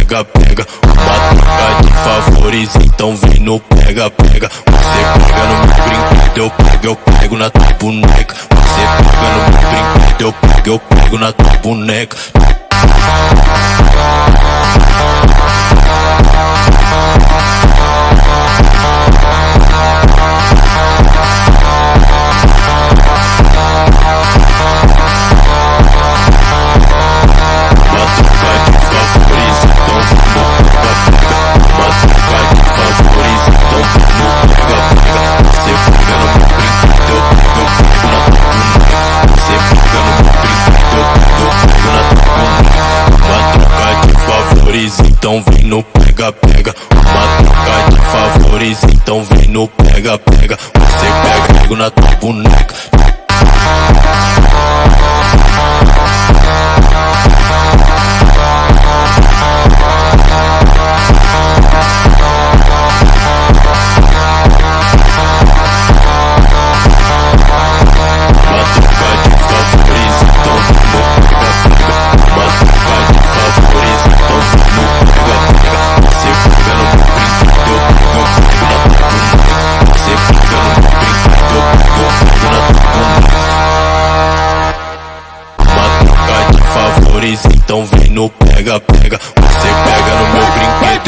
pega, pega. Uma troca de favores, então vem no pega, pega. Você pega no meu brinquedo, eu pego na tua boneca. Você pega no meu brinquedo, eu pego na tua boneca. Então vem no pega, pega. Uma troca de favores, então vem no pega, pega. Você pega, pego na tua boneca. Então vem no pega, pega. Você pega no meu brinquedo.